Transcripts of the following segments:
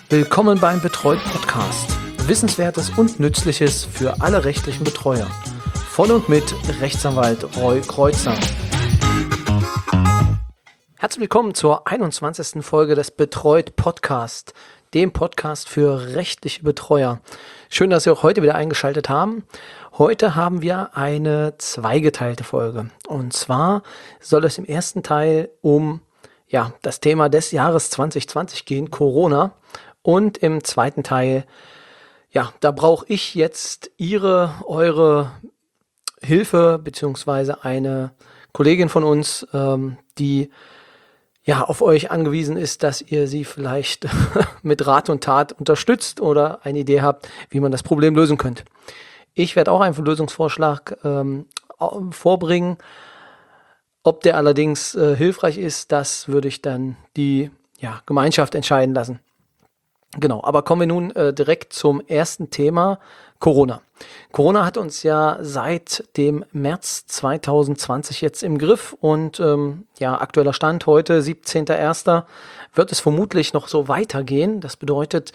Willkommen beim Betreut Podcast. Wissenswertes und Nützliches für alle rechtlichen Betreuer. Von und mit Rechtsanwalt Roy Kreuzer. Herzlich willkommen zur 21. Folge des Betreut Podcast, dem Podcast für rechtliche Betreuer. Schön, dass Sie auch heute wieder eingeschaltet haben. Heute haben wir eine zweigeteilte Folge. Und zwar soll es im ersten Teil um das Thema des Jahres 2020 gehen, Corona. Und im zweiten Teil, da brauche ich jetzt eure Hilfe, beziehungsweise eine Kollegin von uns, die auf euch angewiesen ist, dass ihr sie vielleicht mit Rat und Tat unterstützt oder eine Idee habt, wie man das Problem lösen könnt. Ich werde auch einen Lösungsvorschlag vorbringen. Ob der allerdings hilfreich ist, das würde ich dann die Gemeinschaft entscheiden lassen. Genau, aber kommen wir nun direkt zum ersten Thema, Corona. Corona hat uns ja seit dem März 2020 jetzt im Griff und aktueller Stand heute, 17.01., wird es vermutlich noch so weitergehen. Das bedeutet,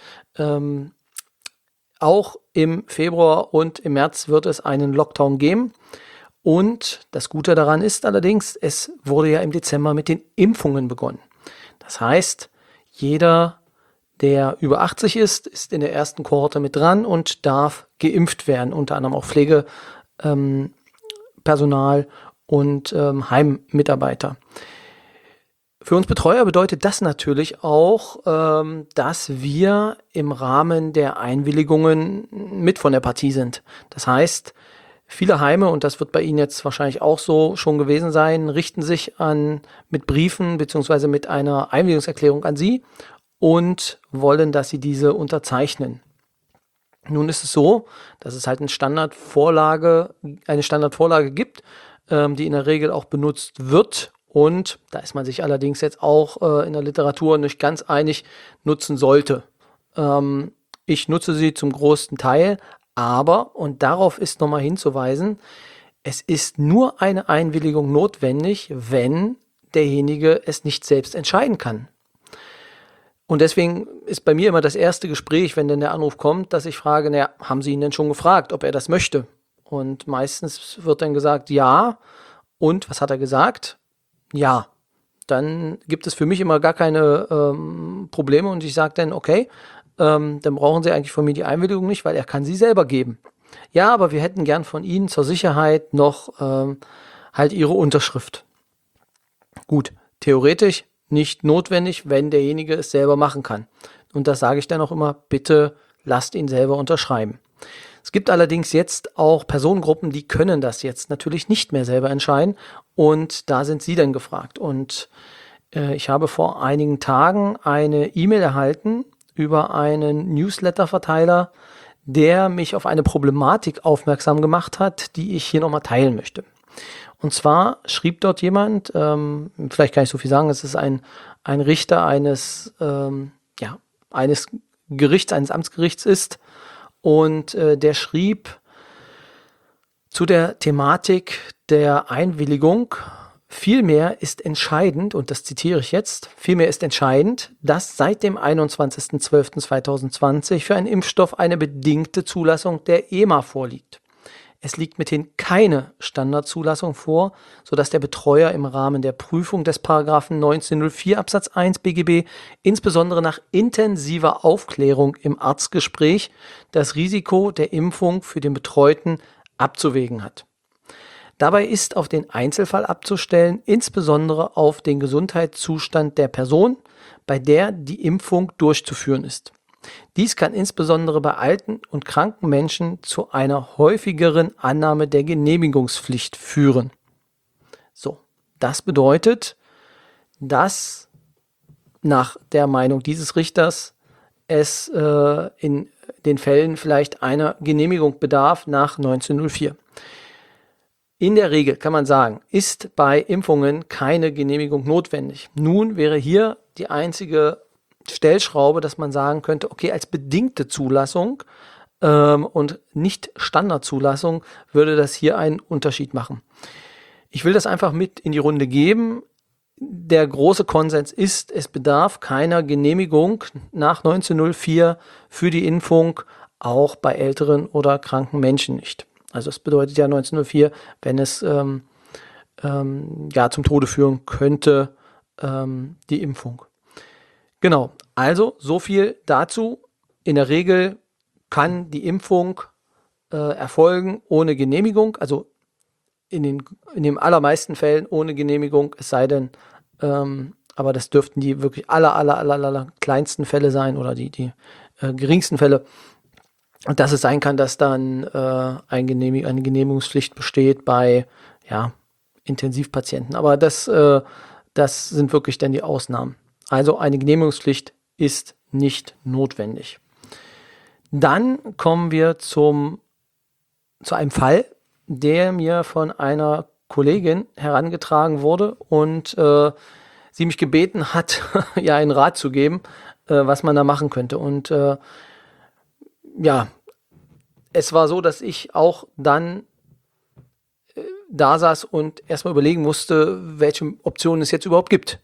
auch im Februar und im März wird es einen Lockdown geben. Und das Gute daran ist allerdings, es wurde ja im Dezember mit den Impfungen begonnen. Das heißt, jeder, der über 80 ist in der ersten Kohorte mit dran und darf geimpft werden, unter anderem auch Pflegepersonal und Heimmitarbeiter. Für uns Betreuer bedeutet das natürlich auch, dass wir im Rahmen der Einwilligungen mit von der Partie sind. Das heißt, viele Heime, und das wird bei Ihnen jetzt wahrscheinlich auch so schon gewesen sein, richten sich mit Briefen bzw. mit einer Einwilligungserklärung an Sie und wollen, dass Sie diese unterzeichnen. Nun ist es so, dass es halt eine Standardvorlage gibt, die in der Regel auch benutzt wird. Und da ist man sich allerdings jetzt auch in der Literatur nicht ganz einig, nutzen sollte. Ich nutze sie zum größten Teil, aber, und darauf ist nochmal hinzuweisen, es ist nur eine Einwilligung notwendig, wenn derjenige es nicht selbst entscheiden kann. Und deswegen ist bei mir immer das erste Gespräch, wenn denn der Anruf kommt, dass ich frage, haben Sie ihn denn schon gefragt, ob er das möchte? Und meistens wird dann gesagt, ja. Und was hat er gesagt? Ja. Dann gibt es für mich immer gar keine Probleme und ich sage dann, okay, dann brauchen Sie eigentlich von mir die Einwilligung nicht, weil er kann sie selber geben. Ja, aber wir hätten gern von Ihnen zur Sicherheit noch Ihre Unterschrift. Gut, theoretisch nicht notwendig, wenn derjenige es selber machen kann. Und das sage ich dann auch immer, bitte lasst ihn selber unterschreiben. Es gibt allerdings jetzt auch Personengruppen, die können das jetzt natürlich nicht mehr selber entscheiden und da sind Sie dann gefragt. Und ich habe vor einigen Tagen eine E-Mail erhalten über einen Newsletter-Verteiler, der mich auf eine Problematik aufmerksam gemacht hat, die ich hier nochmal teilen möchte. Und zwar schrieb dort jemand, vielleicht kann ich so viel sagen, es ist ein Richter eines Gerichts, eines Amtsgerichts ist, und der schrieb zu der Thematik der Einwilligung: Vielmehr ist entscheidend, und das zitiere ich jetzt, vielmehr ist entscheidend, dass seit dem 21.12.2020 für einen Impfstoff eine bedingte Zulassung der EMA vorliegt. Es liegt mithin keine Standardzulassung vor, sodass der Betreuer im Rahmen der Prüfung des Paragraphen 1904 Absatz 1 BGB insbesondere nach intensiver Aufklärung im Arztgespräch das Risiko der Impfung für den Betreuten abzuwägen hat. Dabei ist auf den Einzelfall abzustellen, insbesondere auf den Gesundheitszustand der Person, bei der die Impfung durchzuführen ist. Dies kann insbesondere bei alten und kranken Menschen zu einer häufigeren Annahme der Genehmigungspflicht führen. So, das bedeutet, dass nach der Meinung dieses Richters es in den Fällen vielleicht einer Genehmigung bedarf nach 1904. In der Regel kann man sagen, ist bei Impfungen keine Genehmigung notwendig. Nun wäre hier die einzige Stellschraube, dass man sagen könnte, okay, als bedingte Zulassung und nicht Standardzulassung würde das hier einen Unterschied machen. Ich will das einfach mit in die Runde geben. der große Konsens ist, es bedarf keiner Genehmigung nach 1904 für die Impfung, auch bei älteren oder kranken Menschen nicht. Also es bedeutet ja 1904, wenn es zum Tode führen könnte, die Impfung. Genau, also so viel dazu. In der Regel kann die Impfung erfolgen ohne Genehmigung, also in den allermeisten Fällen ohne Genehmigung, es sei denn, aber das dürften die wirklich aller kleinsten Fälle sein oder die geringsten Fälle, dass es sein kann, dass dann eine Genehmigungspflicht besteht bei Intensivpatienten. Aber das sind wirklich dann die Ausnahmen. Also eine Genehmigungspflicht ist nicht notwendig. Dann kommen wir zu einem Fall, der mir von einer Kollegin herangetragen wurde und sie mich gebeten hat, ja einen Rat zu geben, was man da machen könnte. Und es war so, dass ich auch dann da saß und erstmal überlegen musste, welche Optionen es jetzt überhaupt gibt.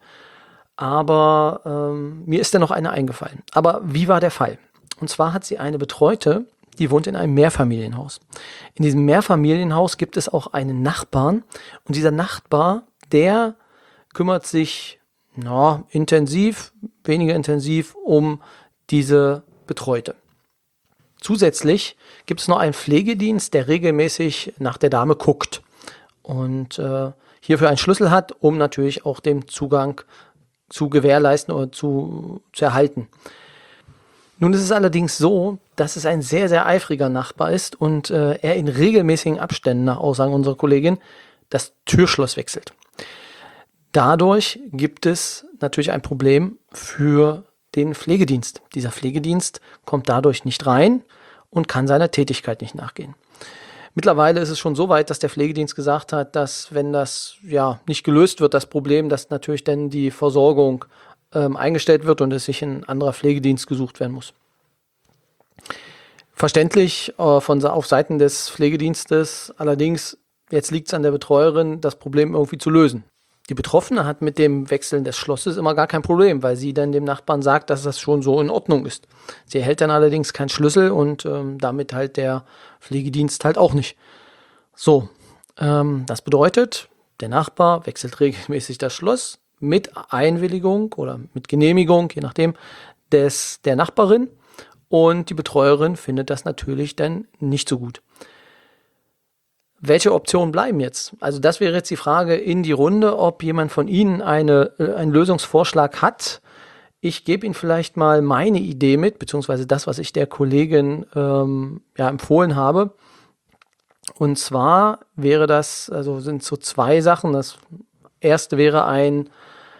Aber mir ist dann noch eine eingefallen. Aber wie war der Fall? Und zwar hat sie eine Betreute, die wohnt in einem Mehrfamilienhaus. In diesem Mehrfamilienhaus gibt es auch einen Nachbarn. Und dieser Nachbar, der kümmert sich intensiv, weniger intensiv um diese Betreute. Zusätzlich gibt es noch einen Pflegedienst, der regelmäßig nach der Dame guckt und hierfür einen Schlüssel hat, um natürlich auch den Zugang zu gewährleisten oder zu erhalten. Nun ist es allerdings so, dass es ein sehr, sehr eifriger Nachbar ist und er in regelmäßigen Abständen, nach Aussagen unserer Kollegin, das Türschloss wechselt. Dadurch gibt es natürlich ein Problem für den Pflegedienst. Dieser Pflegedienst kommt dadurch nicht rein und kann seiner Tätigkeit nicht nachgehen. Mittlerweile ist es schon so weit, dass der Pflegedienst gesagt hat, dass wenn das nicht gelöst wird, das Problem, dass natürlich dann die Versorgung eingestellt wird und es sich ein anderer Pflegedienst gesucht werden muss. Verständlich auf Seiten des Pflegedienstes, allerdings jetzt liegt es an der Betreuerin, das Problem irgendwie zu lösen. Die Betroffene hat mit dem Wechseln des Schlosses immer gar kein Problem, weil sie dann dem Nachbarn sagt, dass das schon so in Ordnung ist. Sie erhält dann allerdings keinen Schlüssel und damit halt der Pflegedienst halt auch nicht. So, das bedeutet, der Nachbar wechselt regelmäßig das Schloss mit Einwilligung oder mit Genehmigung, je nachdem, der Nachbarin. Und die Betreuerin findet das natürlich dann nicht so gut. Welche Optionen bleiben jetzt? Also das wäre jetzt die Frage in die Runde, ob jemand von Ihnen einen Lösungsvorschlag hat. Ich gebe Ihnen vielleicht mal meine Idee mit, beziehungsweise das, was ich der Kollegin empfohlen habe. Und zwar sind so zwei Sachen. Das erste wäre eine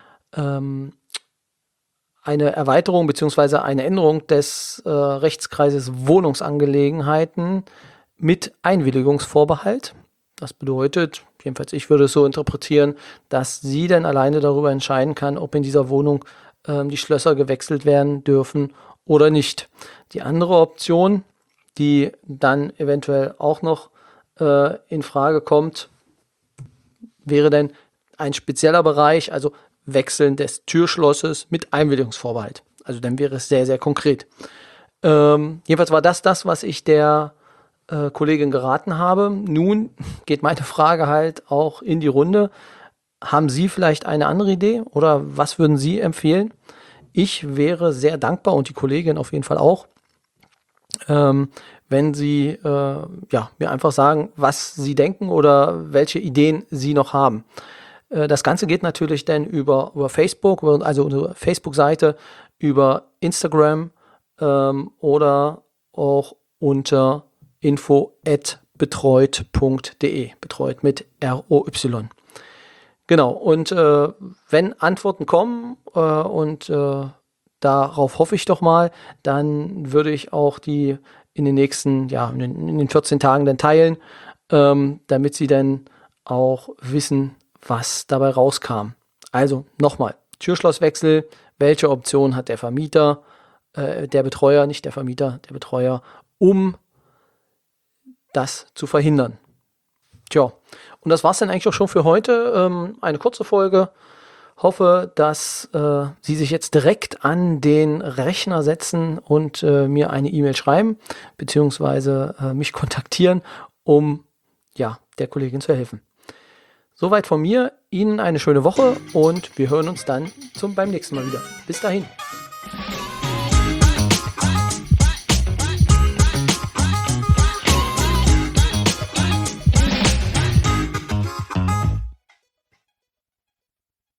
Erweiterung bzw. eine Änderung des Rechtskreises Wohnungsangelegenheiten mit Einwilligungsvorbehalt. Das bedeutet, jedenfalls ich würde es so interpretieren, dass sie dann alleine darüber entscheiden kann, ob in dieser Wohnung die Schlösser gewechselt werden dürfen oder nicht. Die andere Option, die dann eventuell auch noch in Frage kommt, wäre dann ein spezieller Bereich, also Wechseln des Türschlosses mit Einwilligungsvorbehalt. Also dann wäre es sehr, sehr konkret. Jedenfalls war das, was ich der Kollegin geraten habe. Nun geht meine Frage halt auch in die Runde. Haben Sie vielleicht eine andere Idee oder was würden Sie empfehlen? Ich wäre sehr dankbar und die Kollegin auf jeden Fall auch, wenn Sie mir einfach sagen, was Sie denken oder welche Ideen Sie noch haben. Das Ganze geht natürlich dann über Facebook, also unsere Facebook-Seite, über Instagram oder auch unter info@betreut.de, betreut mit ROY. Genau, und wenn Antworten kommen darauf hoffe ich doch mal, dann würde ich auch die in den nächsten, in den 14 Tagen dann teilen, damit Sie dann auch wissen, was dabei rauskam. Also nochmal, Türschlosswechsel, welche Option hat der Vermieter, der Betreuer, nicht der Vermieter, der Betreuer, um das zu verhindern. Tja, und das war es dann eigentlich auch schon für heute. Eine kurze Folge. Hoffe, dass Sie sich jetzt direkt an den Rechner setzen und mir eine E-Mail schreiben, beziehungsweise mich kontaktieren, um der Kollegin zu helfen. Soweit von mir, Ihnen eine schöne Woche und wir hören uns dann beim nächsten Mal wieder. Bis dahin.